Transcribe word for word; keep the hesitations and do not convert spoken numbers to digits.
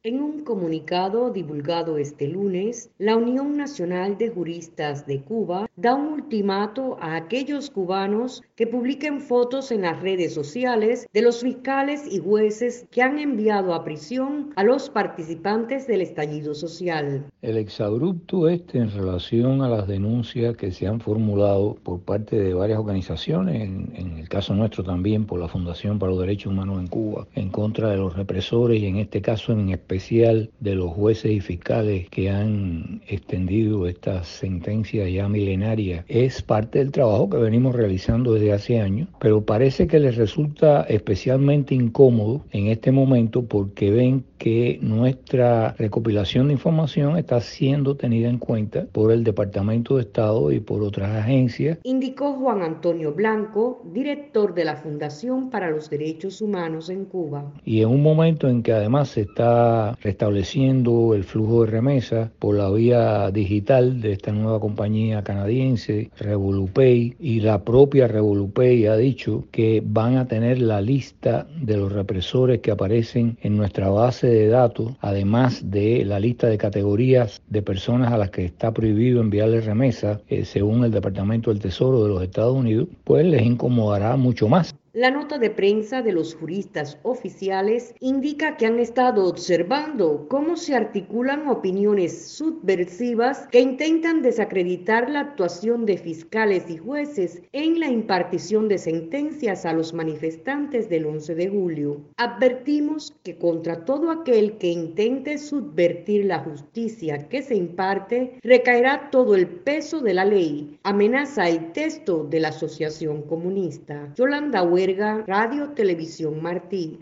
En un comunicado divulgado este lunes, la Unión Nacional de Juristas de Cuba da un ultimato a aquellos cubanos que publiquen fotos en las redes sociales de los fiscales y jueces que han enviado a prisión a los participantes del estallido social. El exabrupto este en relación a las denuncias que se han formulado por parte de varias organizaciones, en, en el caso nuestro también por la Fundación para los Derechos Humanos en Cuba, en contra de los represores y en este caso en especial de los jueces y fiscales que han extendido estas sentencias ya milenarias, es parte del trabajo que venimos realizando desde hace años, pero parece que les resulta especialmente incómodo en este momento porque ven que nuestra recopilación de información está siendo tenida en cuenta por el Departamento de Estado y por otras agencias. Indicó Juan Antonio Blanco, director de la Fundación para los Derechos Humanos en Cuba. Y en un momento en que además se está restableciendo el flujo de remesas por la vía digital de esta nueva compañía canadiense, Revolupay, y la propia Revolupay ha dicho que van a tener la lista de los represores que aparecen en nuestra base de datos, además de la lista de categorías de personas a las que está prohibido enviarles remesas, eh, según el Departamento del Tesoro de los Estados Unidos, pues les incomodará mucho más. La nota de prensa de los juristas oficiales indica que han estado observando cómo se articulan opiniones subversivas que intentan desacreditar la actuación de fiscales y jueces en la impartición de sentencias a los manifestantes del once de julio. Advertimos que contra todo aquel que intente subvertir la justicia que se imparte, recaerá todo el peso de la ley, amenaza el texto de la Asociación Comunista. Yolanda Huerga, Radio Televisión Martí.